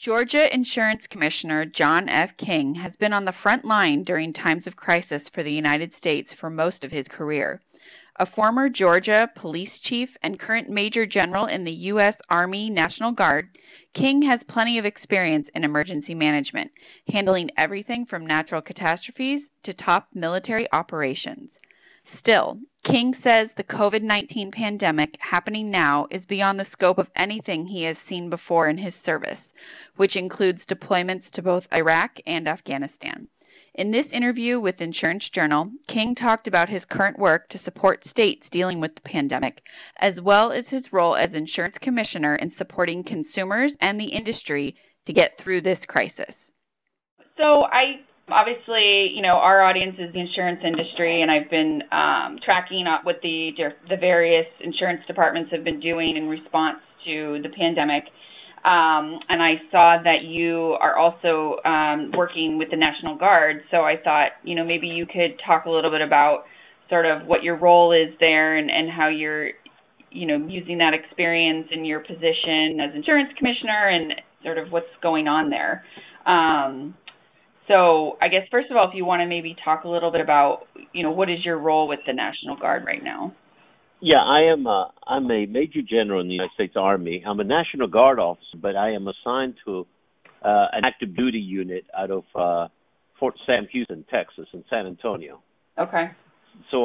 Georgia Insurance Commissioner John F. King has been on the front line during times of crisis for the United States for most of his career. A former Georgia police chief and current Major General in the U.S. Army National Guard, King has plenty of experience in emergency management, handling everything from natural catastrophes to top military operations. Still, King says the COVID-19 pandemic happening now is beyond the scope of anything he has seen before in his service, which includes deployments to both Iraq and Afghanistan. In this interview with Insurance Journal, King talked about his current work to support states dealing with the pandemic, as well as his role as insurance commissioner in supporting consumers and the industry to get through this crisis. So obviously, our audience is the insurance industry, and I've been tracking up what the various insurance departments have been doing in response to the pandemic. And I saw that you are also working with the National Guard, so I thought, maybe you could talk a little bit about sort of what your role is there and how you're, using that experience in your position as insurance commissioner and sort of what's going on there. So I guess, first of all, if you want to maybe talk a little bit about, what is your role with the National Guard right now? Yeah, I'm a Major General in the United States Army. I'm a National Guard officer, but I am assigned to an active duty unit out of Fort Sam Houston, Texas, in San Antonio. Okay. So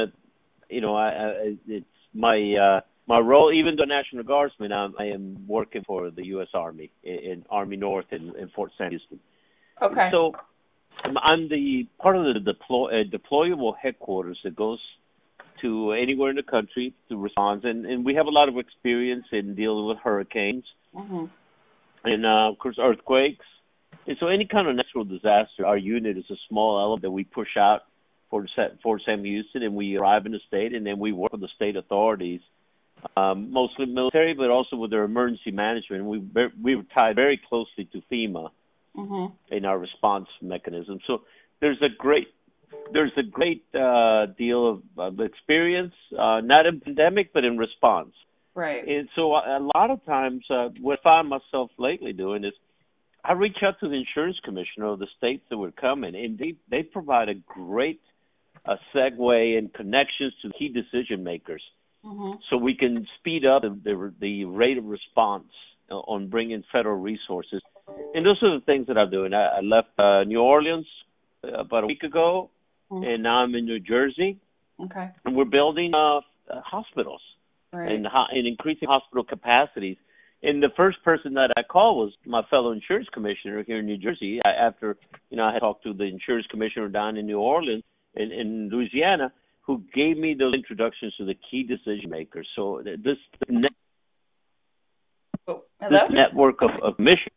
it's my role. Even though National Guardsman, I am working for the U.S. Army in Army North in Fort Sam Houston. Okay. So I'm the part of the deployable headquarters that goes to anywhere in the country to respond, and we have a lot of experience in dealing with hurricanes, and of course earthquakes, and so any kind of natural disaster. Our unit is a small element that we push out for Fort Sam Houston, and we arrive in the state, and then we work with the state authorities, mostly military, but also with their emergency management. We were tied very closely to FEMA in our response mechanism. So there's a great deal of experience, not in pandemic, but in response. Right. And so a lot of times what I find myself lately doing is I reach out to the insurance commissioner of the states that we're coming, and they provide a great segue and connections to key decision makers, so we can speed up the rate of response on bringing federal resources. And those are the things that I'm doing. I left New Orleans about a week ago, and now I'm in New Jersey. Okay. And we're building hospitals and increasing hospital capacities. And the first person that I called was my fellow insurance commissioner here in New Jersey. After I had talked to the insurance commissioner down in New Orleans in Louisiana, who gave me those introductions to the key decision makers. So this network of mission.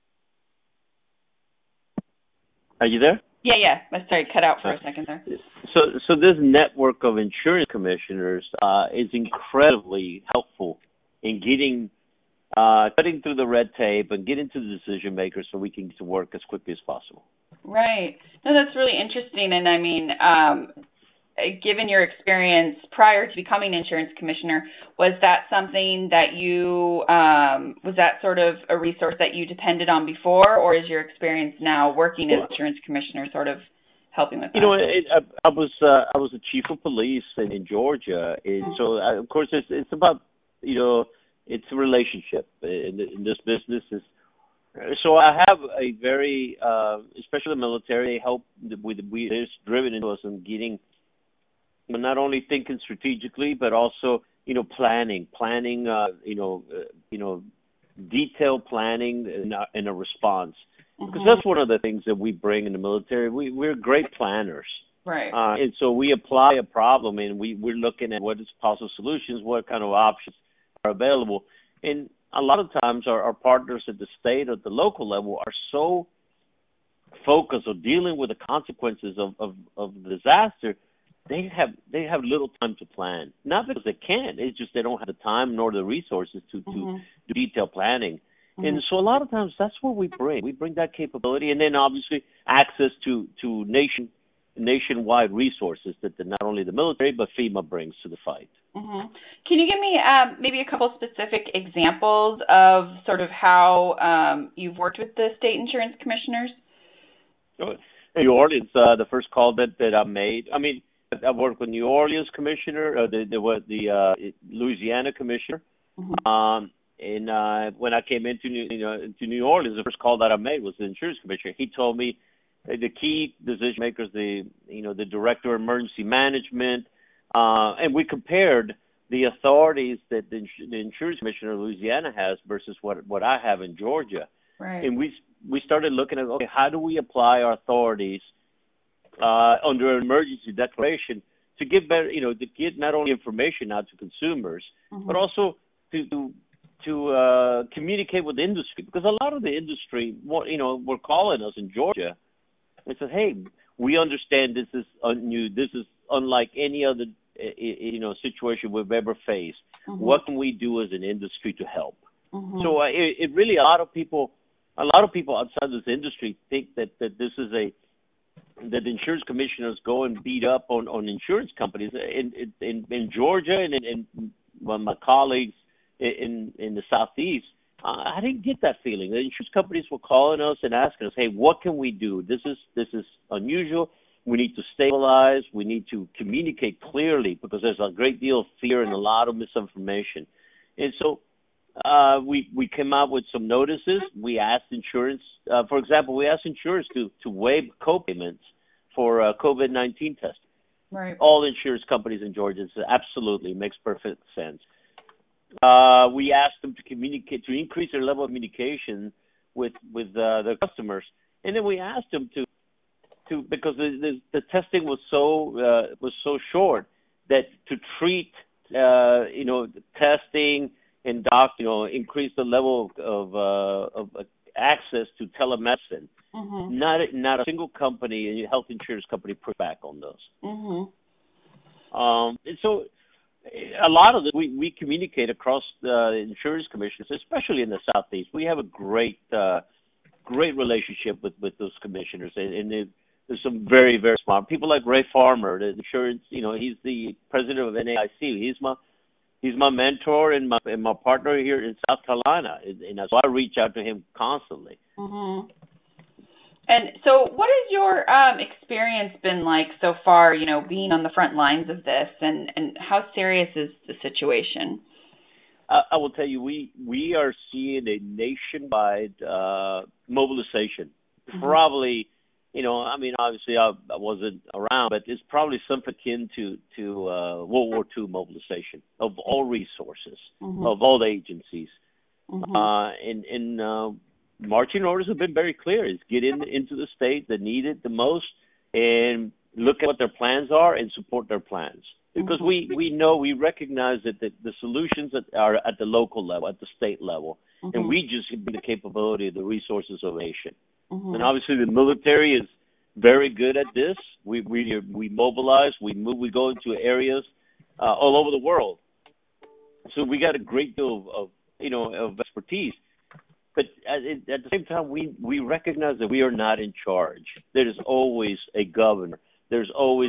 Are you there? Yeah. I started cut out for a second there. So this network of insurance commissioners is incredibly helpful in cutting through the red tape and getting to the decision makers so we can get to work as quickly as possible. Right. No, that's really interesting. And I mean, given your experience prior to becoming insurance commissioner, was that something that was that sort of a resource that you depended on before, or is your experience now working as insurance commissioner sort of helping with that? I was a chief of police in Georgia, and so of course it's about it's a relationship in this business. So I have a very, especially the military, help with it's driven into us in getting. Not only thinking strategically, but also, planning, detailed planning in a response. Because that's one of the things that we bring in the military. We're great planners. Right. And so we apply a problem, and we're looking at what is possible solutions, what kind of options are available. And a lot of times our partners at the state or the local level are so focused on dealing with the consequences of the disaster. They have little time to plan. Not because they can't. It's just they don't have the time nor the resources to do detailed planning. And so a lot of times that's what we bring. We bring that capability, and then obviously access to nationwide resources that not only the military but FEMA brings to the fight. Mm-hmm. Can you give me maybe a couple specific examples of sort of how you've worked with the state insurance commissioners? In New Orleans, the first call that I made. I mean, I worked with New Orleans commissioner, the Louisiana commissioner. Mm-hmm. And when I came into New Orleans, the first call that I made was the insurance commissioner. He told me the key decision makers, the director of emergency management, and we compared the authorities that the insurance commissioner of Louisiana has versus what I have in Georgia. Right. And we started looking at, okay, how do we apply our authorities under an emergency declaration to give better, to get not only information out to consumers, mm-hmm. but also to communicate with the industry, because a lot of the industry, were calling us in Georgia and said, "Hey, we understand this is new. This is unlike any other, situation we've ever faced. Mm-hmm. What can we do as an industry to help?" Mm-hmm. So it really, a lot of people outside this industry think that this is that the insurance commissioners go and beat up on insurance companies in Georgia and my colleagues in the Southeast. I didn't get that feeling. The insurance companies were calling us and asking us, "Hey, what can we do? This is unusual. We need to stabilize. We need to communicate clearly because there's a great deal of fear and a lot of misinformation." And so we came out with some notices. We asked insurance, for example, to waive co-payments for COVID-19 testing. Right. All insurance companies in Georgia, absolutely makes perfect sense. We asked them to increase their level of communication with their customers, and then we asked them to because the testing was so short that to treat testing and increase the level of access to telemedicine. Mm-hmm. Not a single company, health insurance company, put back on those. Mm-hmm. And so a lot of this we communicate across the insurance commissions, especially in the Southeast. We have a great relationship with those commissioners, and there's some very, very smart people like Ray Farmer, the insurance. He's the president of NAIC. He's my mentor and my partner here in South Carolina, and so I reach out to him constantly. Mm-hmm. And so what has your experience been like so far, being on the front lines of this, and how serious is the situation? I will tell you, we are seeing a nationwide mobilization. Mm-hmm. Probably, obviously I wasn't around, but it's probably something akin to World War II mobilization of all resources, mm-hmm. of all agencies. Mm-hmm. And marching orders have been very clear. It's get into the state that need it the most and look at what their plans are and support their plans. Because mm-hmm. we recognize that the solutions that are at the local level, at the state level, mm-hmm. and we just have the capability of the resources of a nation. Mm-hmm. And obviously the military is very good at this. We mobilize, we move, we go into areas all over the world. So we got a great deal of expertise. But at the same time, we recognize that we are not in charge. There's always a governor. There's always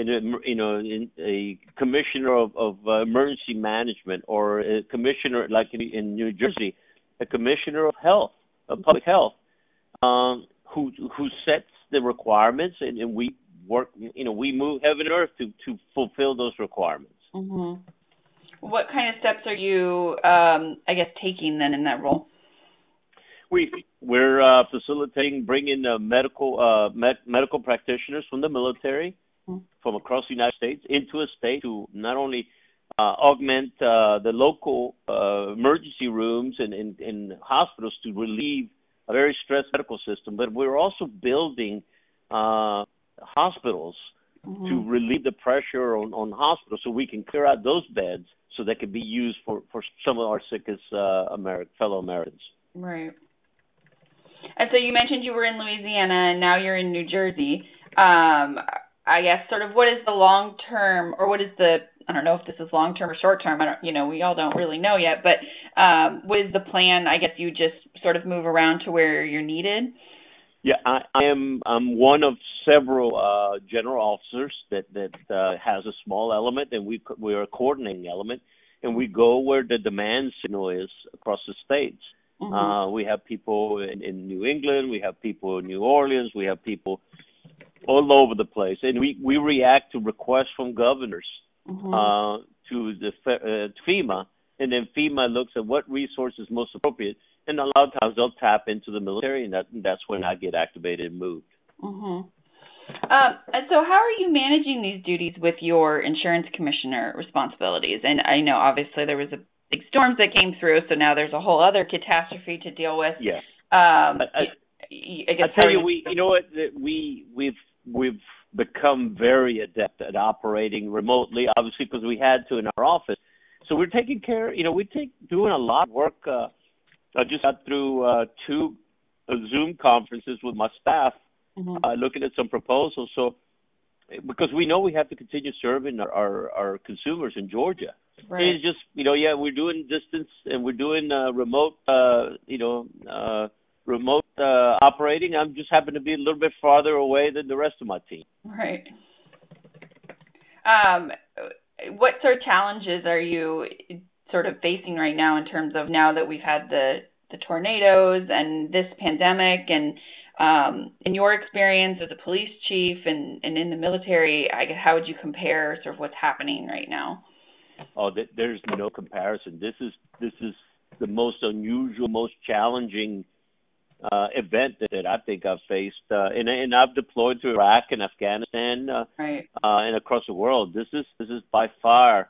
a commissioner of emergency management, or a commissioner like in New Jersey, a commissioner of health, of public health, who sets the requirements, and we work. We move heaven and earth to fulfill those requirements. Mm-hmm. What kind of steps are you, taking then in that role? We're facilitating bringing medical practitioners from the military, mm-hmm. from across the United States into a state to not only augment the local emergency rooms and hospitals to relieve a very stressed medical system, but we're also building hospitals mm-hmm. to relieve the pressure on hospitals so we can clear out those beds so they can be used for some of our sickest fellow Americans. Right. And so you mentioned you were in Louisiana and now you're in New Jersey. I guess sort of what is the long term, or what is I don't know if this is long term or short term. We all don't really know yet, but what is the plan? I guess you just sort of move around to where you're needed. Yeah, I'm one of several general officers that has a small element, and we're a coordinating element, and we go where the demand signal is across the states. We have people in New England, we have people in New Orleans, we have people all over the place, and we react to requests from governors to the FEMA, and then FEMA looks at what resource is most appropriate, and a lot of times they'll tap into the military, and that's when I get activated and moved. And so how are you managing these duties with your insurance commissioner responsibilities? And I know obviously there was a big storms that came through, so now there's a whole other catastrophe to deal with. Yeah. I tell you, you know what, we've become very adept at operating remotely, obviously because we had to in our office. So we're taking care, doing a lot of work. I just got through 2 Zoom conferences with my staff, looking at some proposals. So, because we know we have to continue serving our consumers in Georgia. Right. And it's just, we're doing distance and we're doing remote, remote operating. I'm just happen to be a little bit farther away than the rest of my team. Right. What sort of challenges are you sort of facing right now in terms of now that we've had the tornadoes and this pandemic, and in your experience as a police chief and in the military, how would you compare sort of what's happening right now? Oh, there's no comparison. This is the most unusual, most challenging event that I think I've faced, and I've deployed to Iraq and Afghanistan, right, and across the world. This is by far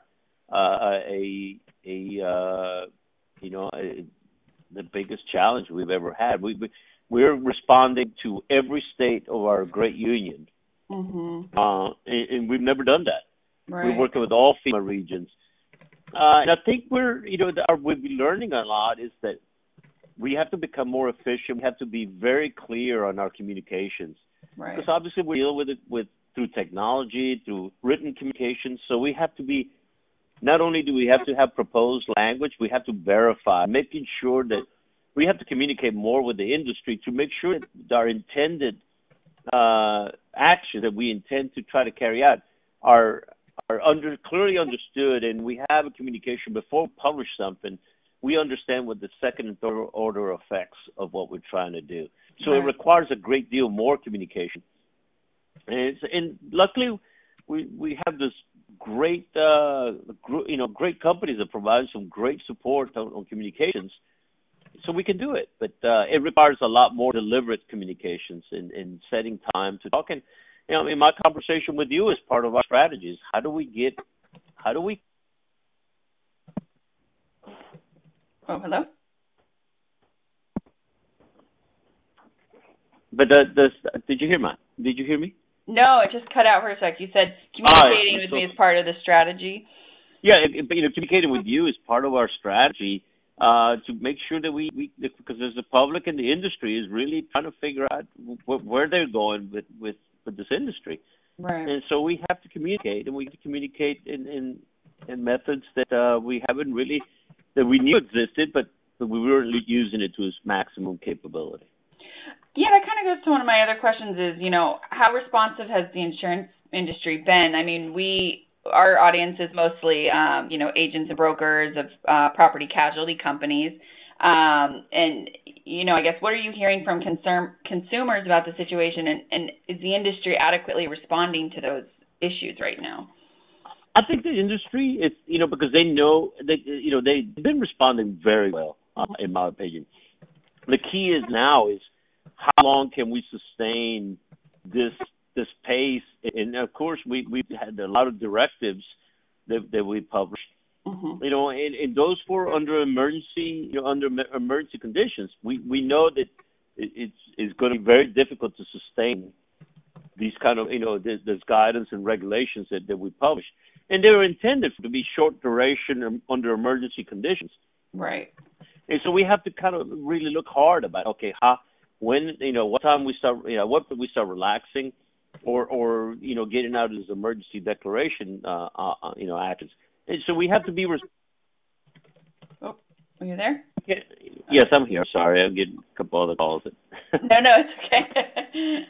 the biggest challenge we've ever had. We're responding to every state of our great union, and we've never done that. Right. We're working with all FEMA regions, and I think we've been learning a lot is that we have to become more efficient. We have to be very clear on our communications, right? Because obviously we deal with it through technology, through written communications. So we have to be. Not only do we have to have proposed language, we have to verify, making sure that we have to communicate more with the industry to make sure that our intended action that we intend to try to carry out are clearly understood, and we have a communication before we publish something. We understand what the second and third order effects of what we're trying to do. So It requires a great deal more communication, and luckily we have this great great companies that provide some great support on communications, so we can do it. But it requires a lot more deliberate communications and setting time to talk. And in my conversation with you is part of our strategies. How do we Oh, hello? But did you hear me? No, it just cut out for a sec. You said communicating with me is part of the strategy. Yeah, communicating with you is part of our strategy to make sure that we because there's the public and the industry is really trying to figure out where they're going with this industry. Right. And so we have to communicate, and we have to communicate in methods that we haven't really, that we knew existed, but we weren't using it to its maximum capability. Yeah, that kind of goes to one of my other questions is, how responsive has the insurance industry been? I mean, our audience is mostly, agents and brokers of property casualty companies. And, I guess, what are you hearing from consumers about the situation, and is the industry adequately responding to those issues right now? I think the industry is, because they know, they've been responding very well, in my opinion. The key is now is, how long can we sustain this pace? And of course, we've had a lot of directives that we published. And those for under emergency conditions, we know that it's going to be very difficult to sustain these kind of this guidance and regulations that we publish, and they were intended to be short duration under emergency conditions. Right. And so we have to kind of really look hard about when what time we start what we start relaxing or getting out of this emergency declaration actions. And so we have to be Oh, are you there? Yes, I'm here. Sorry, I'm getting a couple other calls. No, it's okay.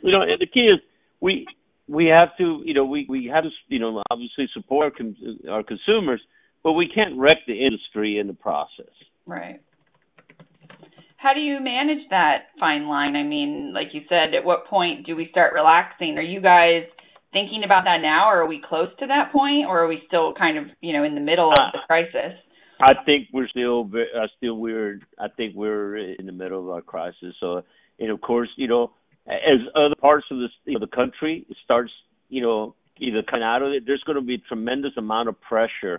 And the key is we have to, we have to, obviously support our consumers, but we can't wreck the industry in the process. Right. How do you manage that fine line? I mean, like you said, at what point do we start relaxing? Are you guys thinking about that now, or are we close to that point, or are we still kind of, in the middle of the crisis? I think we're I think we're in the middle of our crisis. So, and of course, as other parts of the country starts, either coming out of it, there's going to be a tremendous amount of pressure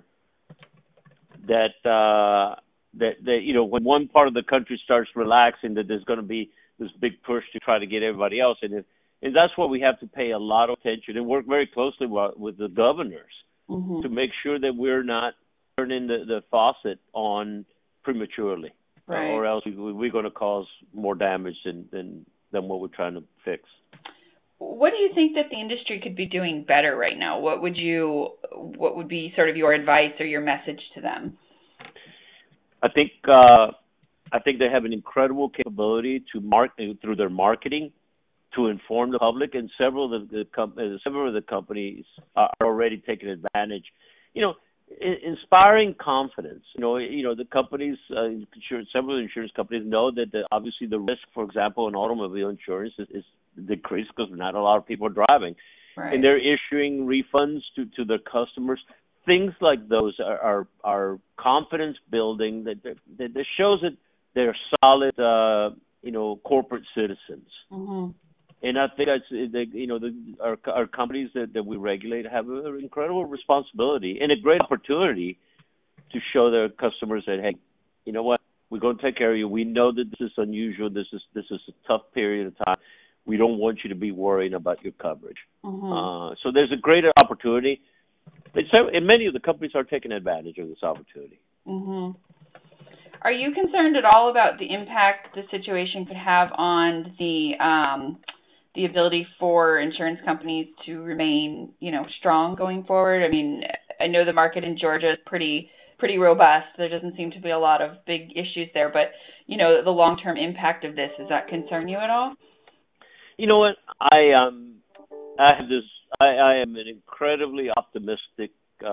that when one part of the country starts relaxing, that there's going to be this big push to try to get everybody else in it. And that's why we have to pay a lot of attention and work very closely with the governors to make sure that we're not turning the faucet on prematurely, right. Or else we're going to cause more damage than what we're trying to fix. What do you think that the industry could be doing better right now? What would be sort of your advice or your message to them? I think they have an incredible capability to market through their marketing to inform the public, and several of the companies are already taking advantage. Inspiring confidence. The companies, several insurance companies know that obviously the risk, for example, in automobile insurance is decreased because not a lot of people are driving, right. And they're issuing refunds to their customers. Things like those are confidence building that shows that they're solid, corporate citizens. Mm-hmm. And I think our companies that we regulate have an incredible responsibility and a great opportunity to show their customers that, hey, you know what, we're going to take care of you. We know that this is unusual. This is a tough period of time. We don't want you to be worrying about your coverage. Mm-hmm. So there's a great opportunity. And many of the companies are taking advantage of this opportunity. Mm-hmm. Are you concerned at all about the impact the situation could have on the ability for insurance companies to remain, strong going forward? I mean, I know the market in Georgia is pretty robust. There doesn't seem to be a lot of big issues there, but the long-term impact of this, does that concern you at all? You know what? I am an incredibly optimistic,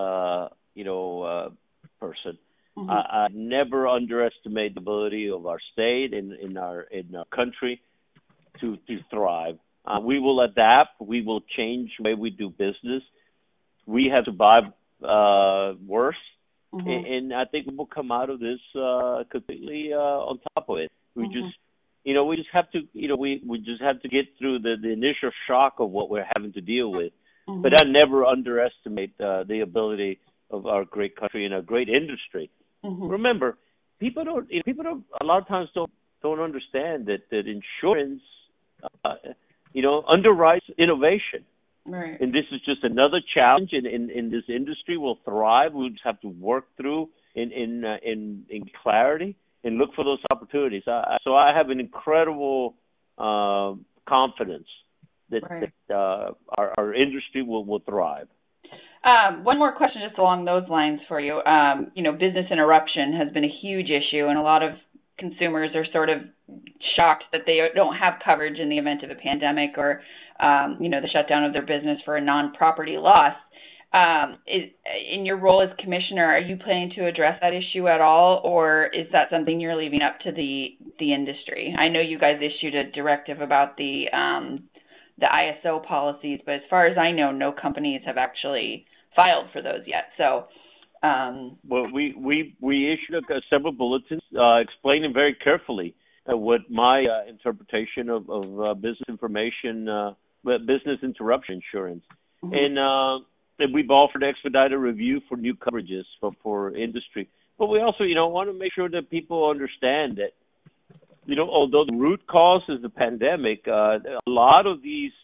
person. Mm-hmm. I never underestimate the ability of our state and in our country to thrive. We will adapt. We will change the way we do business. We have survived worse, mm-hmm. and I think we will come out of this completely on top of it. We mm-hmm. just. We just have to, we just have to get through the initial shock of what we're having to deal with. Mm-hmm. But I never underestimate the ability of our great country and our great industry. Mm-hmm. Remember, people don't a lot of times don't understand that insurance, underwrites innovation. Right. And this is just another challenge in this industry. We'll thrive. We'll just have to work through in clarity and look for those opportunities. So I have an incredible confidence that, right. that our industry will thrive. One more question just along those lines for you. Business interruption has been a huge issue, and a lot of consumers are sort of shocked that they don't have coverage in the event of a pandemic or, the shutdown of their business for a non-property loss. In your role as commissioner, are you planning to address that issue at all, or is that something you're leaving up to the industry? I know you guys issued a directive about the ISO policies, but as far as I know, no companies have actually filed for those yet. So, well, we issued several bulletins explaining very carefully what my interpretation of business interruption insurance, mm-hmm. And we've offered expedited review for new coverages for industry. But we also, want to make sure that people understand that, although the root cause is the pandemic, a lot of these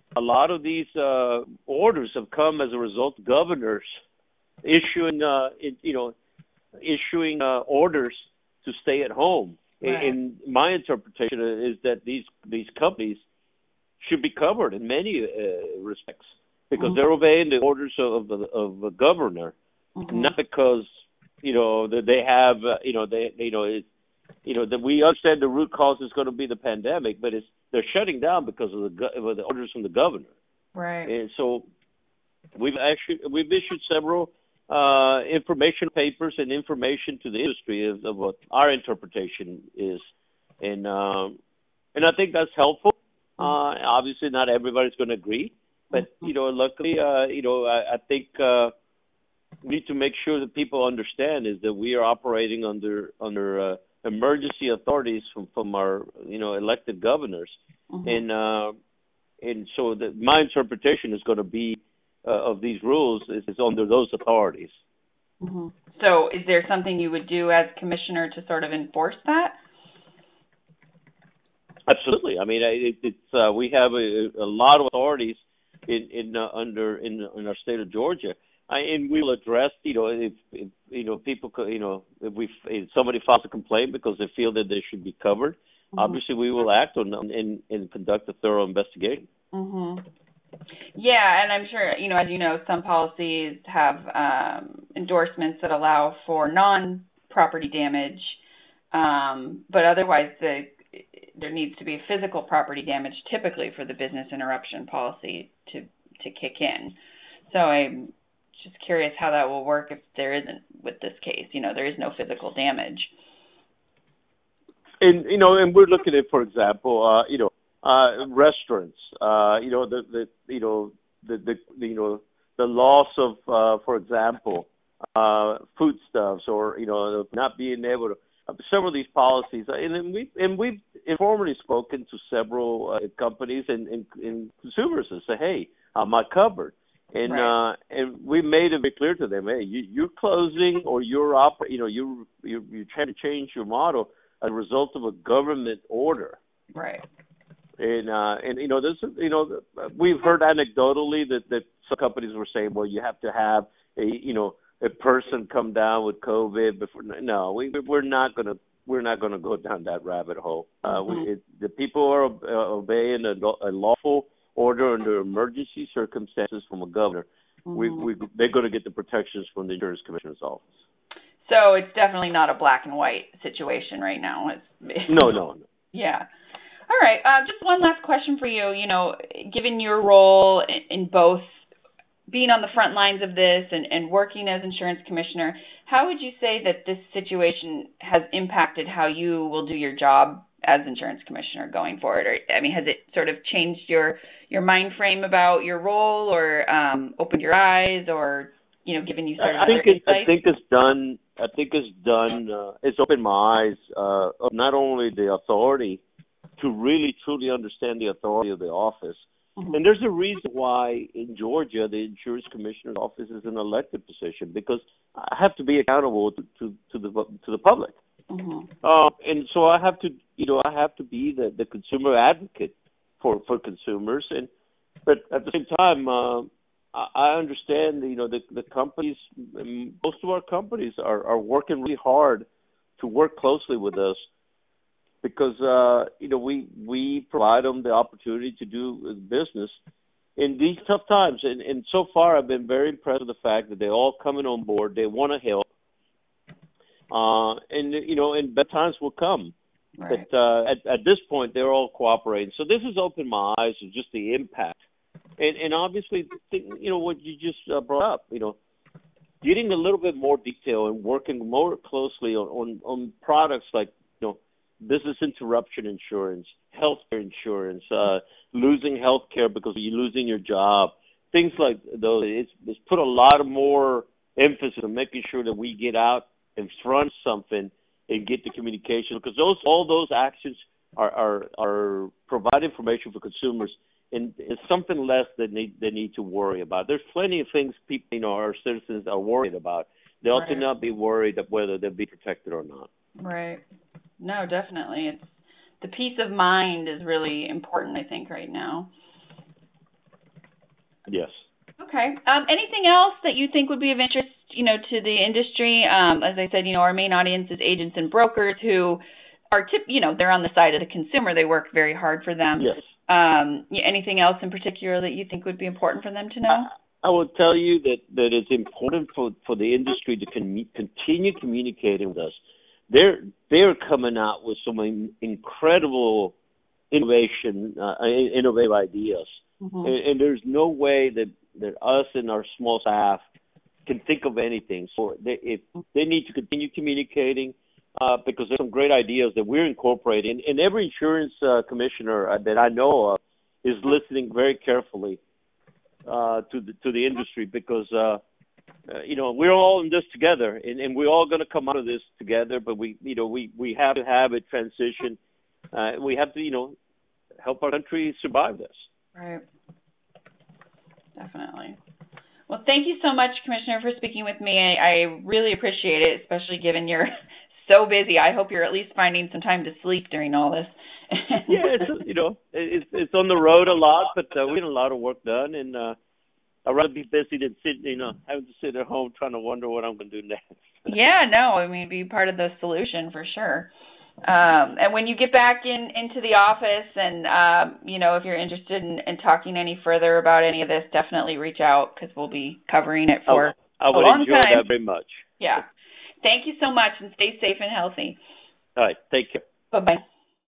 orders have come as a result of governors issuing orders to stay at home. Right. And my interpretation is that these companies should be covered in many respects, because mm-hmm. they're obeying the orders of the governor, mm-hmm. not because that they have that we understand the root cause is going to be the pandemic, but they're shutting down because of the orders from the governor. Right. And so we've issued several information papers and information to the industry of what our interpretation is, and I think that's helpful. Obviously, not everybody's going to agree, but luckily, I think we need to make sure that people understand is that we are operating under emergency authorities from our elected governors, and so that my interpretation is going to be of these rules is under those authorities. Mm-hmm. So, is there something you would do as commissioner to sort of enforce that? Absolutely. I mean, we have a lot of authorities in our state of Georgia, and we'll address if people if somebody files a complaint because they feel that they should be covered. Obviously, we will act on them and conduct a thorough investigation. Mm-hmm. Yeah, and I'm sure, as you know, some policies have endorsements that allow for non-property damage, but otherwise there needs to be physical property damage typically for the business interruption policy to kick in. So I'm just curious how that will work if there isn't with this case. There is no physical damage. And and we're looking at, for example, restaurants. The loss of, for example, foodstuffs, or not being able to. Several of these policies, and we've informally spoken to several companies and consumers and say, hey, am I covered? And right. And we made it very clear to them, hey, you're closing or you're trying to change your model as a result of a government order. Right. And we've heard anecdotally that some companies were saying, well, you have to have a person come down with COVID before. No, we're not going to go down that rabbit hole. The people are obeying a lawful order under emergency circumstances from a governor. They're going to get the protections from the insurance commissioner's office. So it's definitely not a black and white situation right now. No. Yeah. All right. Just one last question for you. Given your role in both being on the front lines of this and working as insurance commissioner, how would you say that this situation has impacted how you will do your job as insurance commissioner going forward? Or, has it sort of changed your mind frame about your role, or opened your eyes, or given you sort of other insights? I think it's done. It's opened my eyes of not only the authority to really truly understand the authority of the office. And there's a reason why in Georgia the insurance commissioner's office is an elected position, because I have to be accountable to the public. And so I have to be the consumer advocate for consumers. But at the same time, I understand the companies, most of our companies are working really hard to work closely with us, because we provide them the opportunity to do business in these tough times. And so far, I've been very impressed with the fact that they're all coming on board. They want to help, and bad times will come. Right. But at this point, they're all cooperating. So this has opened my eyes to just the impact, and obviously, what you just brought up. Getting a little bit more detail and working more closely on products like business interruption insurance, healthcare insurance, losing healthcare because you're losing your job, things like those. It's put a lot of more emphasis on making sure that we get out in front of something and get the communication, because all those actions are provide information for consumers, and it's something less that they need to worry about. There's plenty of things people, our citizens are worried about. They ought to not be worried of whether they'll be protected or not. Right. No, definitely. It's the peace of mind is really important, I think, right now. Yes. Okay. Anything else that you think would be of interest, to the industry? As I said, our main audience is agents and brokers who are they're on the side of the consumer. They work very hard for them. Yes. Anything else in particular that you think would be important for them to know? I will tell you that it's important for the industry to continue communicating with us, they're coming out with some incredible innovative ideas, and there's no way that us and our small staff can think of anything. So they need to continue communicating because there's some great ideas that we're incorporating, and every insurance commissioner that I know of is listening very carefully to the industry because we're all in this together, and we're all going to come out of this together. But we have to have a transition. We have to help our country survive this. Right. Definitely. Well, thank you so much, Commissioner, for speaking with me. I really appreciate it, especially given you're so busy. I hope you're at least finding some time to sleep during all this. Yeah, it's on the road a lot, but we get a lot of work done, and I'd rather be busy than having to sit at home trying to wonder what I'm going to do next. Yeah, no, I mean, be part of the solution for sure. And when you get back into the office and, if you're interested in talking any further about any of this, definitely reach out because we'll be covering it for I would a long enjoy time. that very much. Yeah. Thank you so much and stay safe and healthy. All right. Take care. Bye-bye.